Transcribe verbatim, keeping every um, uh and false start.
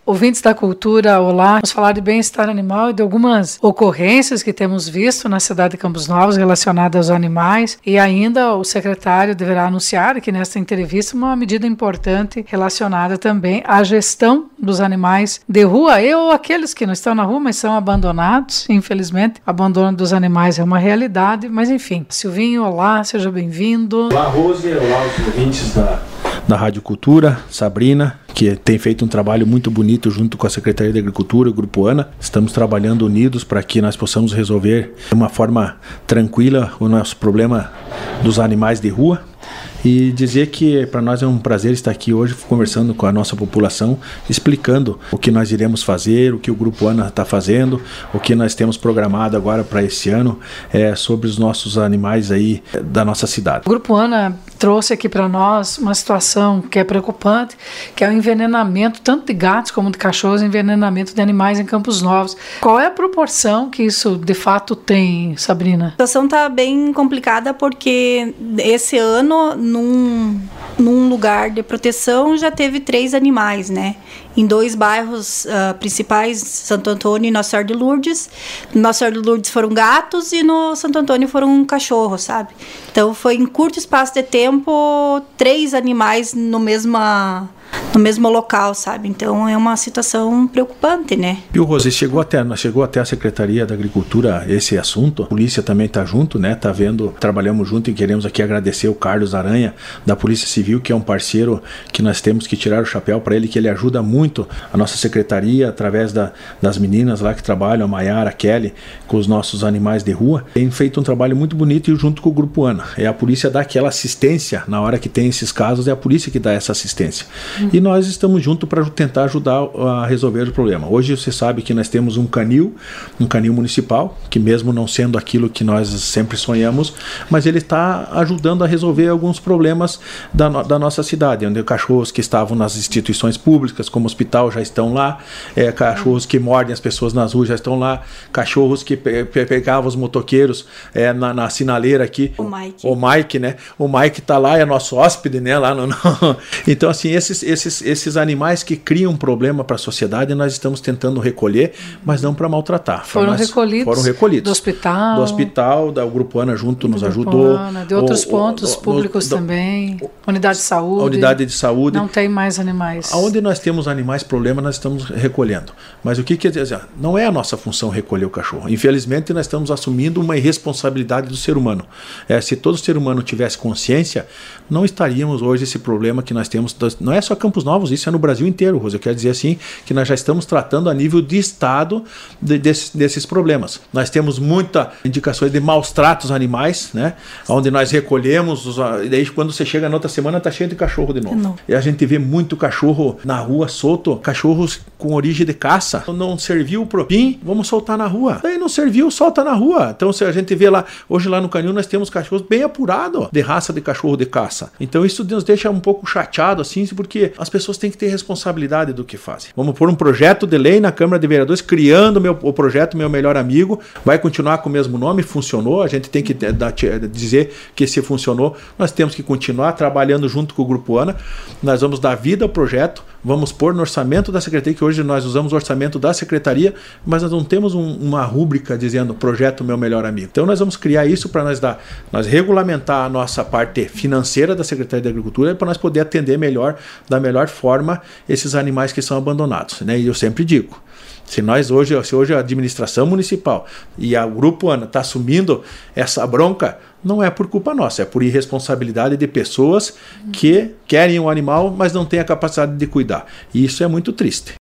Ouvintes da Cultura, olá. Vamos falar de bem-estar animal e de algumas ocorrências que temos visto na cidade de Campos Novos relacionadas aos animais, e ainda o secretário deverá anunciar aqui nesta entrevista uma medida importante relacionada também à gestão dos animais de rua e ou aqueles que não estão na rua, mas são abandonados. Infelizmente, o abandono dos animais é uma realidade, mas enfim. Silvinho, olá, seja bem-vindo. Olá, Rose, olá os ouvintes da, da Rádio Cultura, Sabrina, que tem feito um trabalho muito bonito junto com a Secretaria da Agricultura e o Grupo ANA. Estamos trabalhando unidos para que nós possamos resolver de uma forma tranquila o nosso problema dos animais de rua. E dizer que para nós é um prazer estar aqui hoje conversando com a nossa população, explicando o que nós iremos fazer, o que o Grupo ANA está fazendo, o que nós temos programado agora para esse ano é, sobre os nossos animais aí da nossa cidade. O Grupo ANA trouxe aqui para nós uma situação que é preocupante, que é o envenenamento tanto de gatos como de cachorros, envenenamento de animais em Campos Novos. Qual é a proporção que isso de fato tem, Sabrina? A situação está bem complicada porque esse ano Num, num lugar de proteção já teve três animais, né? Em dois bairros uh, principais, Santo Antônio e Nossa Senhora de Lourdes. No Nossa Senhora de Lourdes foram gatos e no Santo Antônio foram cachorros, sabe? Então foi em curto espaço de tempo três animais no mesma... no mesmo local, sabe? Então é uma situação preocupante, né? E o Rosê, chegou até, chegou até a Secretaria da Agricultura esse assunto, a polícia também está junto, né? Tá vendo, trabalhamos junto e queremos aqui agradecer o Carlos Aranha da Polícia Civil, que é um parceiro que nós temos que tirar o chapéu para ele, que ele ajuda muito a nossa secretaria, através da, das meninas lá que trabalham, a Maiara, a Kelly, com os nossos animais de rua. Tem feito um trabalho muito bonito e junto com o Grupo ANA. É a polícia dá aquela assistência, na hora que tem esses casos, é a polícia que dá essa assistência. Uhum. E nós estamos juntos para tentar ajudar a resolver o problema. Hoje você sabe que nós temos um canil, um canil municipal, que mesmo não sendo aquilo que nós sempre sonhamos, mas ele está ajudando a resolver alguns problemas da, no, da nossa cidade, onde cachorros que estavam nas instituições públicas, como hospital, já estão lá, é, cachorros que mordem as pessoas nas ruas já estão lá, cachorros que pe pe pegavam os motoqueiros é, na, na sinaleira aqui. O Mike. O Mike, né? O Mike está lá, é nosso hóspede, né? Lá no, no... Então, assim, esses, esses Esses animais que criam um problema para a sociedade, nós estamos tentando recolher, mas não para maltratar. Foram nós, recolhidos, foram recolhidos. Do hospital. Do hospital, da, o Grupo ANA junto nos Grupo ajudou. ANA, de outros o, pontos o, públicos do, também. O, unidade de saúde. A unidade de saúde. Não tem mais animais. Onde nós temos animais problema, nós estamos recolhendo. Mas o que quer dizer? Não é a nossa função recolher o cachorro. Infelizmente, nós estamos assumindo uma irresponsabilidade do ser humano. É, se todo ser humano tivesse consciência, não estaríamos hoje esse problema que nós temos. Não é só Campos Novos, isso é no Brasil inteiro, Rosa. Eu quero dizer assim, que nós já estamos tratando a nível de estado de, desses, desses problemas. Nós temos muitas indicações de maus tratos animais, né? Onde nós recolhemos, os, e daí quando você chega na outra semana, tá cheio de cachorro de novo. Não. E a gente vê muito cachorro na rua solto, cachorros com origem de caça. Não serviu o propim, vamos soltar na rua. Daí não serviu, solta na rua. Então se a gente vê lá, hoje lá no canil nós temos cachorros bem apurados, de raça de cachorro de caça. Então isso nos deixa um pouco chateado assim, porque as pessoas têm que ter responsabilidade do que fazem. Vamos pôr um projeto de lei na Câmara de Vereadores, criando meu, o projeto Meu Melhor Amigo, vai continuar com o mesmo nome, funcionou, a gente tem que dar, dizer que se funcionou, nós temos que continuar trabalhando junto com o Grupo ANA, nós vamos dar vida ao projeto, vamos pôr no orçamento da Secretaria, que hoje nós usamos o orçamento da Secretaria, mas nós não temos um, uma rúbrica dizendo projeto Meu Melhor Amigo. Então nós vamos criar isso para nós dar, nós regulamentar a nossa parte financeira da Secretaria da Agricultura para nós poder atender melhor, da melhor forma, esses animais que são abandonados, né? E eu sempre digo, se nós hoje, se hoje a administração municipal e o Grupo ANA está assumindo essa bronca, não é por culpa nossa, é por irresponsabilidade de pessoas que querem o animal, mas não têm a capacidade de cuidar. E isso é muito triste.